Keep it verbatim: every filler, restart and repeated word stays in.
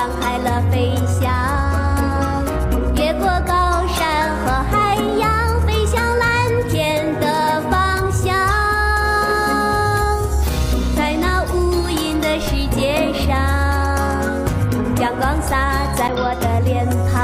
上快乐飞翔，越过高山和海洋，飞向蓝天的方向。在那无垠的世界上，阳光洒在我的脸庞。